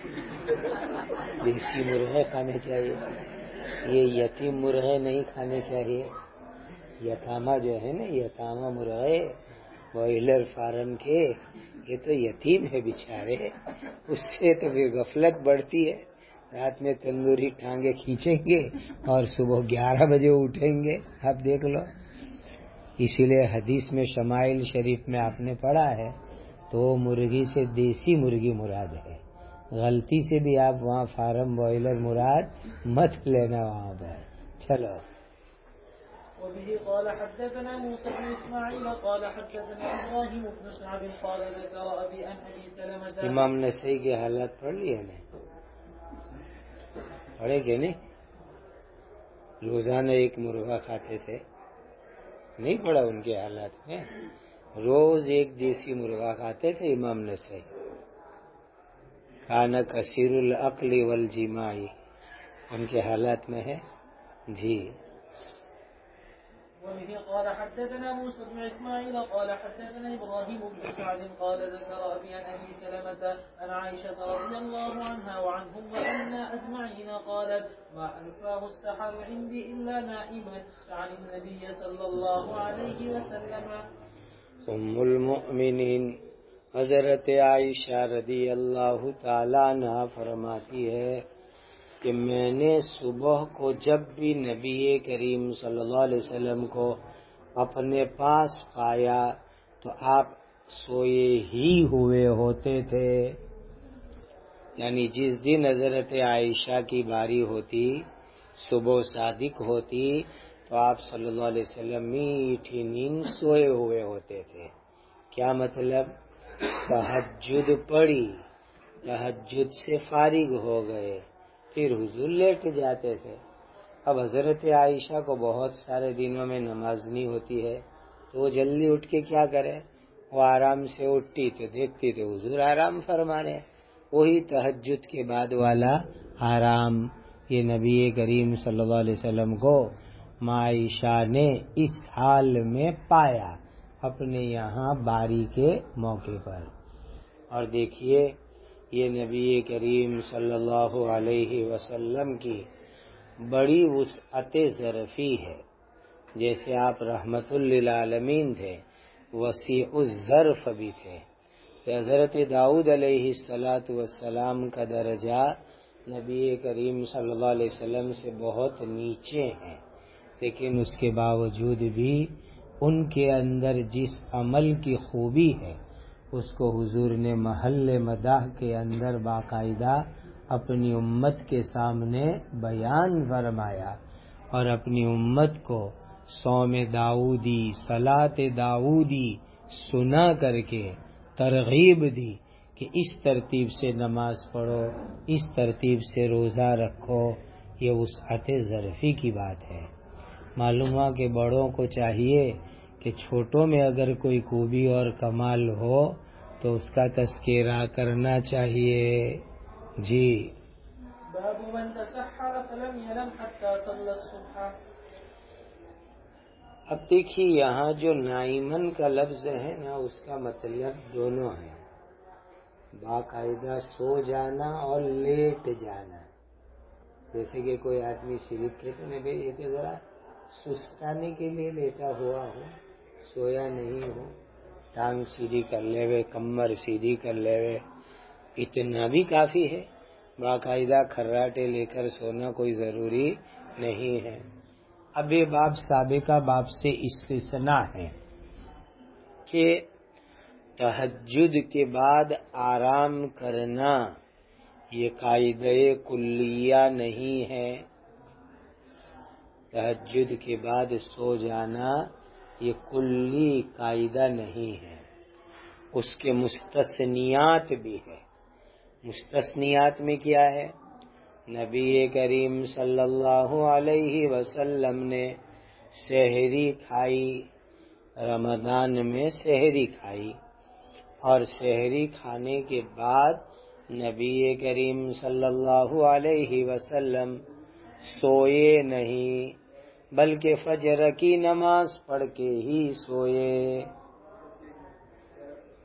[SPEAKER 1] دیسی مرغے کھانے چاہیے، یہ یتیم مرغے نہیں کھانے چاہیے. یتامہ جو ہے نا، یتامہ مرغے بوائلر فارم کے، یہ تو یتیم ہے بیچارے. اس سے تو پھر غفلت بڑھتی ہے. رات میں تندوری ٹانگیں کھینچیں گے اور صبح 11 بجے اٹھیں گے. آپ دیکھ لو. اسی لیے حدیث میں شمائل شریف میں آپ نے پڑھا ہے تو مرغی سے دیسی مرغی مراد ہے. غلطی سے بھی آپ وہاں فارم بوائلر مراد مت لینا وہاں پر. چلو.
[SPEAKER 2] وبه قال حدثنا موسى بن اسماعيل قال حدثنا ابراهيم بن سعد قال ذكر ابي عن ابي سلمة.
[SPEAKER 1] امام نسائی کی حالت پڑھ لی ہے نا؟ پڑھے کہ نہیں؟ روزانہ ایک مرغا کھاتے تھے، نہیں پڑھا ان کے حالات میں؟ روز ایک دیسی مرغا کھاتے تھے امام نسائی. کان کثیر العقل والجماع، ان کے حالات میں ہے. جی.
[SPEAKER 2] وبه قال حدثنا موسى بن اسماعيل قال حدثنا ابراهيم بن سعد قال ذكر ابي عن ابي سلمة عن عائشة رضي الله عنها وعنهم وعنا اجمعين قالت ما انفاه السحر عندي الا نائما عن النبي صلى الله عليه وسلم.
[SPEAKER 1] ام المؤمنین حضرت عائشہ رضی اللہ تعالیٰ عنہ فرماتی ہے کہ میں نے صبح کو جب بھی نبی کریم صلی اللہ علیہ وسلم کو اپنے پاس پایا تو آپ سوئے ہی ہوئے ہوتے تھے. یعنی جس دن حضرت عائشہ کی باری ہوتی، صبح صادق ہوتی، تو آپ صلی اللہ علیہ وسلم میٹھی نیند سوئے ہوئے ہوتے تھے. کیا مطلب؟ تہجد پڑھی، تہجد سے فارغ ہو گئے، پھر حضور لیٹ جاتے تھے. اب حضرت عائشہ کو بہت سارے دنوں میں نماز نہیں ہوتی ہے تو وہ جلدی اٹھ کے کیا کرے؟ وہ آرام سے اٹھتی تو دیکھتی تو حضور آرام فرما رہے. وہی تہجد کے بعد والا آرام یہ نبی کریم صلی اللہ علیہ وسلم کو عائشہ نے اس حال میں پایا اپنے یہاں باری کے موقع پر. اور دیکھیے یہ نبی کریم صلی اللہ علیہ وسلم کی بڑی وسعت ظرفی ہے. جیسے آپ رحمت للعالمین تھے، وسیع الظرف بھی تھے. کہ حضرت داؤد علیہ السلام کا درجہ نبی کریم صلی اللہ علیہ وسلم سے بہت نیچے ہیں، لیکن اس کے باوجود بھی ان کے اندر جس عمل کی خوبی ہے اس کو حضور نے محل مداح کے اندر باقاعدہ اپنی امت کے سامنے بیان فرمایا اور اپنی امت کو صوم داؤدی، صلاۃ داؤدی سنا کر کے ترغیب دی کہ اس ترتیب سے نماز پڑھو، اس ترتیب سے روزہ رکھو. یہ وسعت ظرفی کی بات ہے. معلوم ہوا کہ بڑوں کو چاہیے کہ چھوٹوں میں اگر کوئی خوبی اور کمال ہو تو اس کا تذکرہ کرنا چاہیے. جی.
[SPEAKER 2] باب من تسحر فلم ينم حتى صلى الصبح.
[SPEAKER 1] اب دیکھیے یہاں جو نائمن کا لفظ ہے نا، اس کا مطلب دونوں ہے، باقاعدہ سو جانا اور لیٹ جانا. جیسے کہ کوئی آدمی شریف کہتے ہیں بھائی یہ کہ ذرا سستانے کے لیے لیٹا ہوا ہو، سویا نہیں ہو، ٹانگ سیدھی کر لے وے، کمر سیدھی کر لے وے، اتنا بھی کافی ہے. باقاعدہ کھراٹے لے کر سونا کوئی ضروری نہیں ہے. اب یہ باب سابقہ باب سے استثناء ہے کہ تہجد کے بعد آرام کرنا یہ قاعدہ کلیہ نہیں ہے. تہجد کے بعد سو جانا یہ کلی قاعدہ نہیں ہے، اس کے مستثنیات بھی ہے. مستثنیات میں کیا ہے؟ نبی کریم صلی اللہ علیہ وسلم نے سحری کھائی، رمضان میں سحری کھائی، اور سحری کھانے کے بعد نبی کریم صلی اللہ علیہ وسلم سوئے نہیں بلکہ فجر کی نماز پڑھ کے ہی سوئے.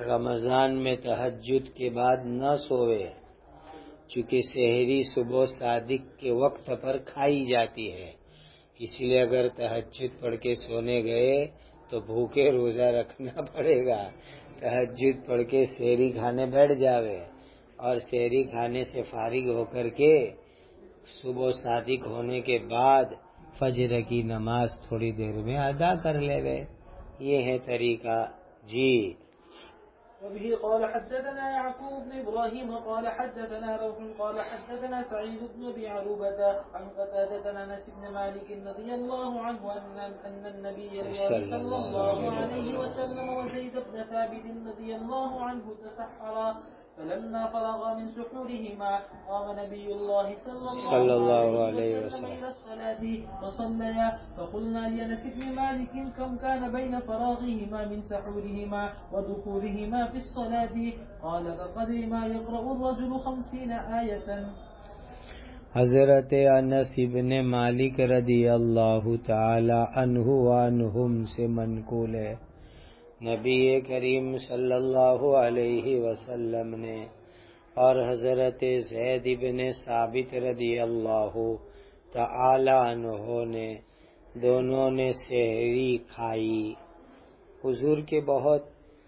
[SPEAKER 1] رمضان میں تہجد کے بعد نہ سوئے، چونکہ سحری صبح صادق کے وقت پر کھائی جاتی ہے، اس لیے اگر تہجد پڑھ کے سونے گئے تو بھوکے روزہ رکھنا پڑے گا۔ تہجد پڑھ کے سحری کھانے بیٹھ جاوے اور سحری کھانے سے فارغ ہو کر کے صبح صادق ہونے کے بعد فجر کی نماز تھوڑی دیر میں ادا کر لے گئے، یہ ہے طریقہ جی۔
[SPEAKER 2] وبه قال حدثنا يعقوب بن إبراهيم قال حدثنا روح قال حدثنا سعيد بن أبي عروبة عن قتادة عن أنس بن مالك رضي الله عنه أن النبي صلى الله عليه وسلم وزيد بن ثابت رضي الله عنه تسحرا، فلما فرغ من سحورهما قام نبي الله صلى الله عليه وسلم إلى الصلاة فصليا، فقلنا لأنس بن مالك كم كان بين فراغهما من سحورهما ودخولهما في الصلاة؟ قال كقدر ما يقرأ الرجل 50 آية۔
[SPEAKER 1] حضرت انس بن مالک رضی اللہ تعالی عنہ وعنہم سے منقول ہے، نبی کریم صلی اللہ علیہ وسلم نے اور حضرت زید بن ثابت رضی اللہ تعالی عنہ نے دونوں نے سحری کھائی۔ حضور کے بہت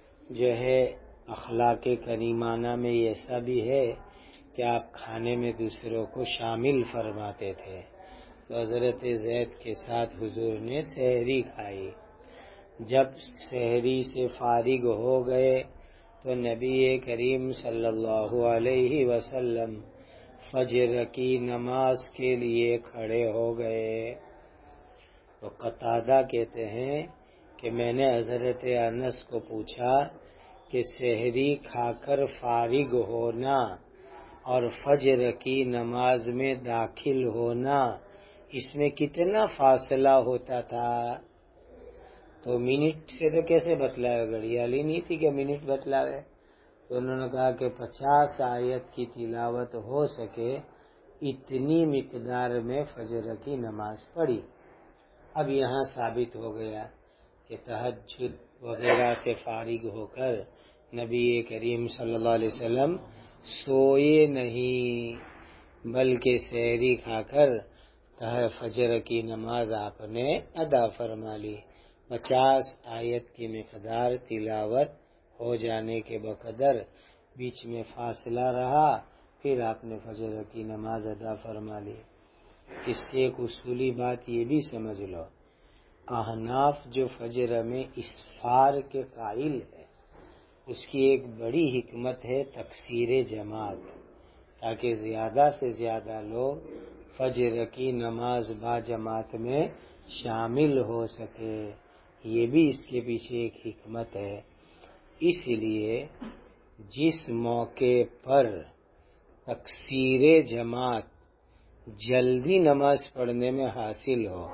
[SPEAKER 1] اخلاق کریمانہ میں ایسا بھی ہے کہ آپ کھانے میں دوسروں کو شامل فرماتے تھے، تو حضرت زید کے ساتھ حضور نے سحری کھائی۔ جب سحری سے فارغ ہو گئے تو نبی کریم صلی اللہ علیہ وسلم فجر کی نماز کے لیے کھڑے ہو گئے۔ تو قتادہ کہتے ہیں کہ میں نے حضرت انس کو پوچھا کہ سحری کھا کر فارغ ہونا اور فجر کی نماز میں داخل ہونا، اس میں کتنا فاصلہ ہوتا تھا؟ تو منٹ سے تو کیسے بتلائے، گھڑیالی نہیں تھی کہ منٹ بتلاوے۔ تو انہوں نے کہا کہ 50 آیت کی تلاوت ہو سکے اتنی مقدار میں فجر کی نماز پڑھی۔ اب یہاں ثابت ہو گیا کہ تہجد وغیرہ سے فارغ ہو کر نبی کریم صلی اللہ علیہ وسلم سوئے نہیں، بلکہ سحری کھا کر فجر کی نماز آپ نے ادا فرما لی۔ 50 آیت کی مقدار تلاوت ہو جانے کے بقدر بیچ میں فاصلہ رہا، پھر آپ نے فجر کی نماز ادا فرما لی۔ اس سے ایک اصولی بات یہ بھی سمجھ لو، احناف جو فجر میں اسفار کے قائل ہے، اس کی ایک بڑی حکمت ہے تکثیر جماعت، تاکہ زیادہ سے زیادہ لوگ فجر کی نماز با جماعت میں شامل ہو سکے، یہ بھی اس کے پیچھے ایک حکمت ہے۔ اس لیے جس موقع پر تکثیر جماعت جلدی نماز پڑھنے میں حاصل ہو،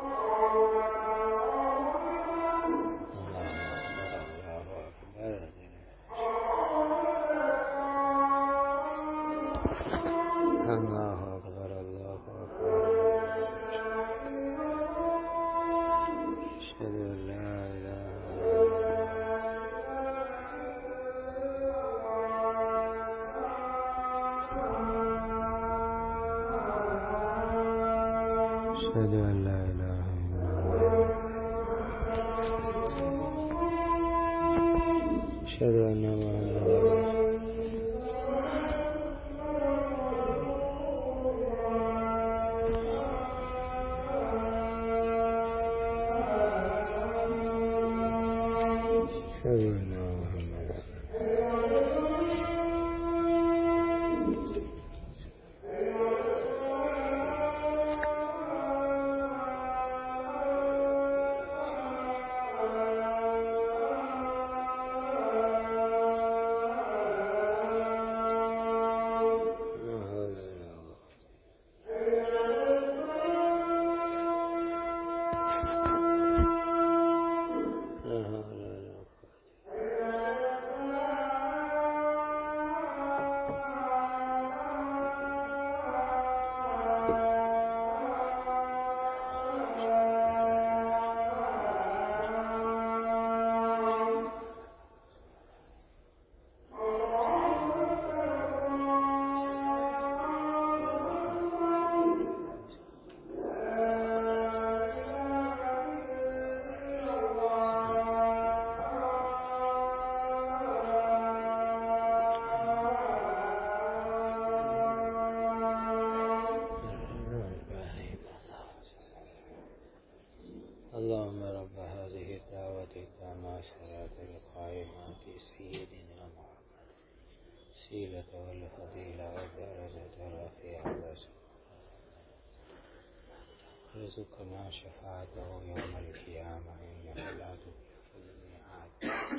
[SPEAKER 1] اللهم رب هذه الدعوة التامة والصلاة القائمة سيدنا محمد الوسيلة والفضيلة والدرجة الرفيعة ارزقنا شفاعته يوم القيامة إنك لا تخلف الميعاد۔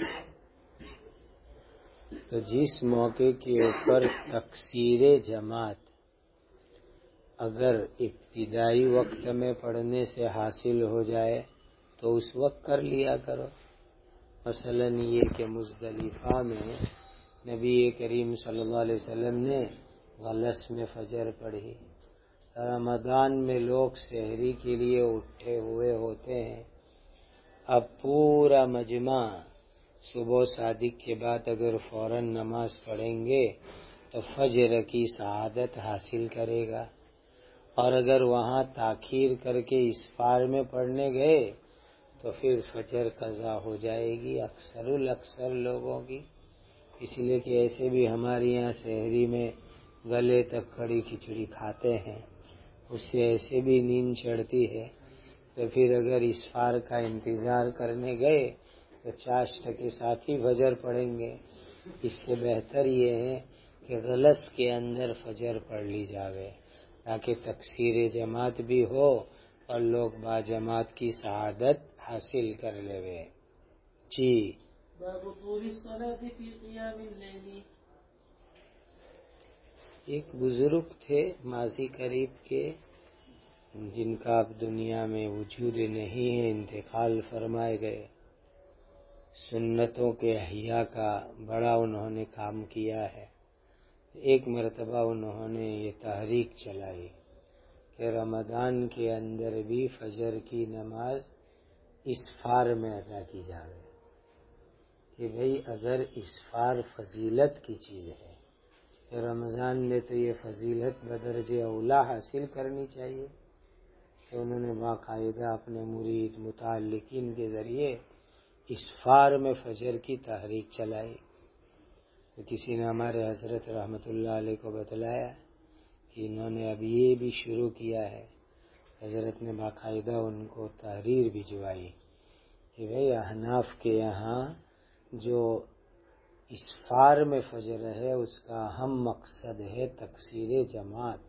[SPEAKER 1] تو جس موقع کے اوپر تکثیر جماعت اگر ابتدائی وقت میں پڑھنے سے حاصل ہو جائے تو اس وقت کر لیا کرو۔ مثلا یہ کہ مزدلفہ میں نبی کریم صلی اللہ علیہ وسلم نے غلس میں فجر پڑھی، رمضان میں لوگ سحری کے لیے اٹھے ہوئے ہوتے ہیں، اب پورا مجمع صبح صادق کے بعد اگر فوراً نماز پڑھیں گے تو فجر کی سعادت حاصل کرے گا، اور اگر وہاں تاخیر کر کے اسفار میں پڑھنے گئے تو پھر فجر قضا ہو جائے گی اکثر لوگوں کی۔ اس لیے کہ ایسے بھی ہمارے یہاں سحری میں گلے تک کڑی کھچڑی کھاتے ہیں، اس سے ایسے بھی نیند چڑھتی ہے، تو پھر اگر اسفار کا انتظار کرنے گئے تو چاشت کے ساتھ ہی فجر پڑھیں گے۔ اس سے بہتر یہ ہے کہ غلس کے اندر فجر پڑھ لی جاوے تاکہ تکثیر جماعت بھی ہو اور لوگ با جماعت کی سعادت حاصل کر لے۔ جی
[SPEAKER 2] باب طول الصلاة في قيام الليل۔
[SPEAKER 1] ایک بزرگ تھے ماضی قریب کے جن کا اب دنیا میں وجود نہیں ہے، انتقال فرمائے گئے۔ سنتوں کے احیاء کا بڑا انہوں نے کام کیا ہے۔ ایک مرتبہ انہوں نے یہ تحریک چلائی کہ رمضان کے اندر بھی فجر کی نماز اسفار میں ادا کی جائے، کہ بھئی اگر اسفار فضیلت کی چیز ہے تو رمضان میں تو یہ فضیلت بدرجہ اولا حاصل کرنی چاہیے۔ تو انہوں نے باقاعدہ اپنے مرید متعلقین کے ذریعے اسفار میں فجر کی تحریک چلائی۔ تو کسی نے ہمارے حضرت رحمۃ اللہ علیہ کو بتلایا کہ انہوں نے اب یہ بھی شروع کیا ہے۔ حضرت نے باقاعدہ ان کو تحریر بھجوائی کہ بھئی احناف کے یہاں جو اسفار میں فجر ہے اس کا اہم مقصد ہے تکثیر جماعت،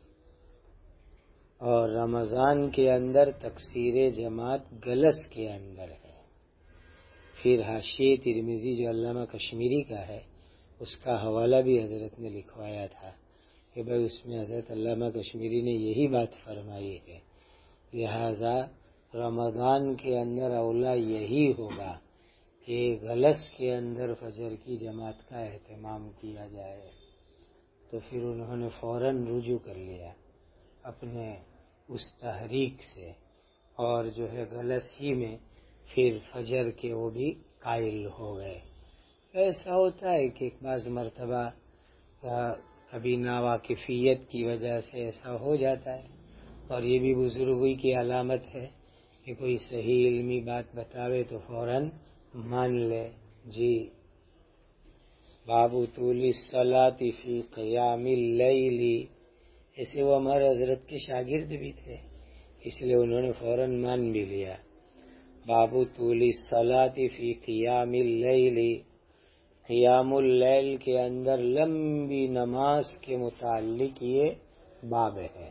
[SPEAKER 1] اور رمضان کے اندر تکثیر جماعت گلس کے اندر ہے۔ پھر حاشیہ ترمذی جو علامہ کشمیری کا ہے اس کا حوالہ بھی حضرت نے لکھوایا تھا کہ بھئی اس میں حضرت علامہ کشمیری نے یہی بات فرمائی ہے، لہذا رمضان کے اندر اولا یہی ہوگا کہ غلس کے اندر فجر کی جماعت کا اہتمام کیا جائے۔ تو پھر انہوں نے فوراً رجوع کر لیا اپنے اس تحریک سے، اور جو ہے غلس ہی میں پھر فجر کے وہ بھی قائل ہو گئے۔ ایسا ہوتا ہے کہ بعض مرتبہ کبھی ناواقفیت کی وجہ سے ایسا ہو جاتا ہے، اور یہ بھی بزرگی کی علامت ہے کہ کوئی صحیح علمی بات بتاوے تو فوراً مان لے۔ جی باب طول الصلاة فی قیام اللیل، ایسے وہ ہمارے حضرت کے شاگرد بھی تھے، اس لیے انہوں نے فوراً مان بھی لیا۔ باب طول الصلاة فی قیام اللیل، قیام اللیل کے اندر لمبی نماز کے متعلق یہ باب ہے۔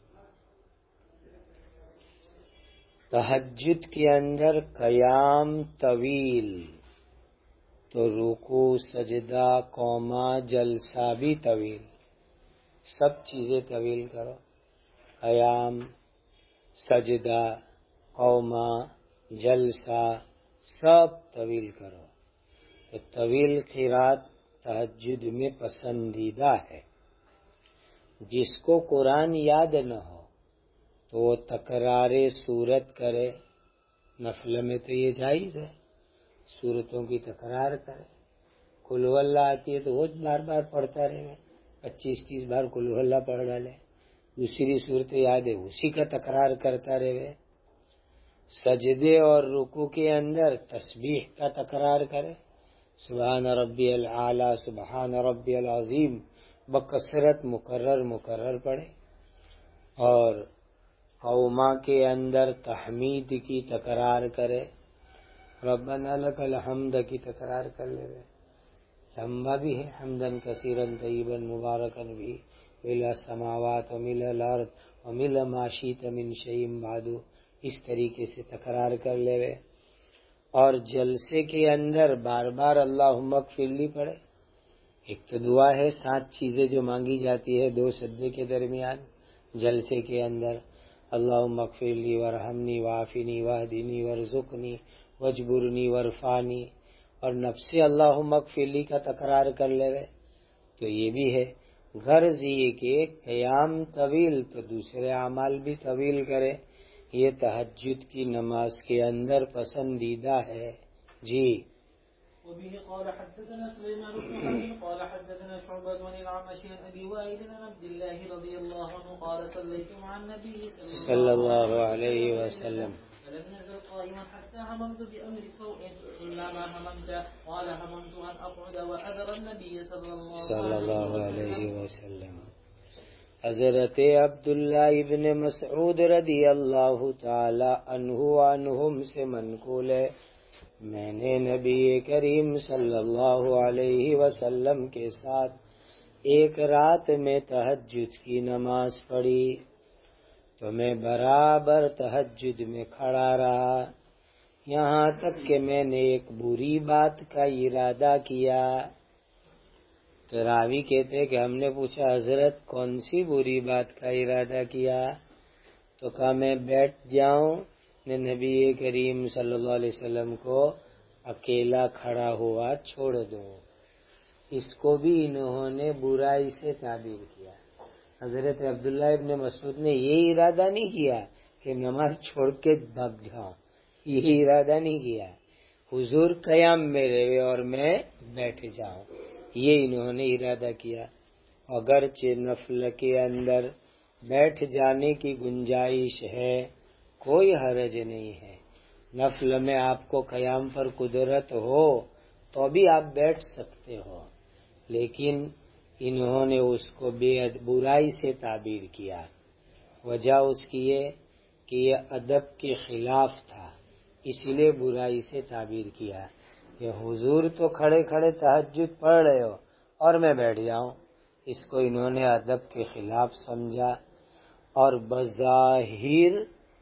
[SPEAKER 1] تہجد کے اندر قیام طویل، تو رکوع سجدہ قومہ جلسہ بھی طویل، سب چیزیں طویل کرو، قیام سجدہ قومہ جلسہ سب طویل کرو۔ تو طویل قرات تہجد میں پسندیدہ ہے۔ جس کو قرآن یاد نہ ہو تو وہ تکرار سورت کرے، نفل میں تو یہ جائز ہے، سورتوں کی تکرار کرے۔ قل ہو اللہ آتی ہے تو وہ بار بار پڑھتا رہے، 25-30 بار قل ہو اللہ پڑھ ڈالے، دوسری صورت یاد ہے اسی کا تکرار کرتا رہے۔ سجدے اور رکوع کے اندر تسبیح کا تکرار کرے، سبحان ربی العالی سبحان ربی العظیم بکثرت مکرر پڑھے، اور قوما کے اندر تحمید کی تکرار کرے، ربنا لک الحمد کی تکرار کر لے، لمبا بھی ہے، حمدن کثیرن طیبا مبارکن بھی ملء السماوات وملء الارض وملء ما شئت من شیء بعد، اس طریقے سے تکرار کر لے۔ اور جلسے کے اندر بار بار اللہم اغفر لی پڑھے۔ ایک تو دعا ہے 7 چیزیں جو مانگی جاتی ہے 2 سجدے کے درمیان جلسے کے اندر، اللہم اغفر لی وارحمنی وعافنی واہدنی وارزقنی واجبرنی وارفعنی، اور نفس اللہم اغفر لی کا تکرار کر لے۔ تو یہ بھی ہے غرض یہ کہ قیام طویل تو دوسرے اعمال بھی طویل کرے، یہ تہجد کی نماز کے اندر پسندیدہ ہے۔ جی
[SPEAKER 2] وبه قال حدثنا سليمان بن حرب قال حدثنا شعبة عن الأعمش عن أبي وائل عن عبد الله رضي الله عنه قال صليت مع النبي
[SPEAKER 1] صلى الله عليه وسلم
[SPEAKER 2] فلم يزل قائما حتى هممت بأمر سوء إلا ما هممت، قال هممت أن أقعد وأذر النبي صلى الله عليه وسلم۔
[SPEAKER 1] حضرت عبداللہ ابن مسعود رضی اللہ تعالی عنہ عنہم سے منقول ہے، میں نے نبی کریم صلی اللہ علیہ وسلم کے ساتھ ایک رات میں تہجد کی نماز پڑھی تو میں برابر تہجد میں کھڑا رہا، یہاں تک کہ میں نے ایک بری بات کا ارادہ کیا۔ تو راوی کہتے کہ ہم نے پوچھا حضرت کون سی بری بات کا ارادہ کیا؟ تو کہا میں بیٹھ جاؤں، نے نبی کریم صلی اللہ علیہ وسلم کو اکیلا کھڑا ہوا چھوڑ دوں۔ اس کو بھی انہوں نے برائی سے تعبیر کیا۔ حضرت عبداللہ ابن مسعود نے یہ ارادہ نہیں کیا کہ نماز چھوڑ کے بھاگ جاؤں، یہ ارادہ نہیں کیا حضور قیام میں رہے اور میں بیٹھ جاؤں، یہ انہوں نے ارادہ کیا۔ اگرچہ نفل کے اندر بیٹھ جانے کی گنجائش ہے، کوئی حرج نہیں ہے، نفل میں آپ کو قیام پر قدرت ہو تو بھی آپ بیٹھ سکتے ہو، لیکن انہوں نے اس کو بے برائی سے تعبیر کیا۔ وجہ اس کی یہ کہ یہ ادب کے خلاف تھا، اس لیے برائی سے تعبیر کیا کہ حضور تو کھڑے کھڑے تہجد پڑھ رہے ہو اور میں بیٹھ جاؤں، اس کو انہوں نے ادب کے خلاف سمجھا اور بظاہر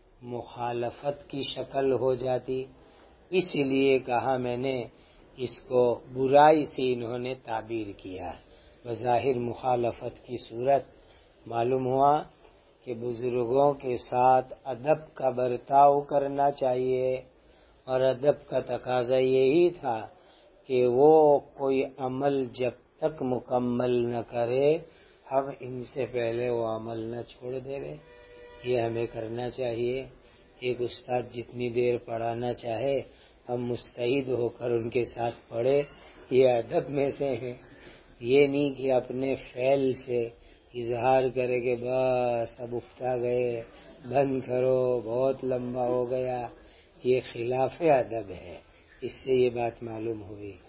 [SPEAKER 1] مخالفت کی شکل ہو جاتی، اس لیے کہا میں نے اس کو برائی سے انہوں نے تعبیر کیا، بظاہر مخالفت کی صورت۔ معلوم ہوا کہ بزرگوں کے ساتھ ادب کا برتاؤ کرنا چاہیے، اور ادب کا تقاضا یہی تھا کہ وہ کوئی عمل جب تک مکمل نہ کرے ہم ان سے پہلے وہ عمل نہ چھوڑ دے، یہ ہمیں کرنا چاہیے۔ ایک استاد جتنی دیر پڑھانا چاہے ہم مستعد ہو کر ان کے ساتھ پڑھے، یہ ادب میں سے ہے، یہ نہیں کہ اپنے فعل سے اظہار کرے کہ بس اب افتہ گئے بند کرو بہت لمبا ہو گیا، یہ خلاف ادب ہے، اس سے یہ بات معلوم ہوئی۔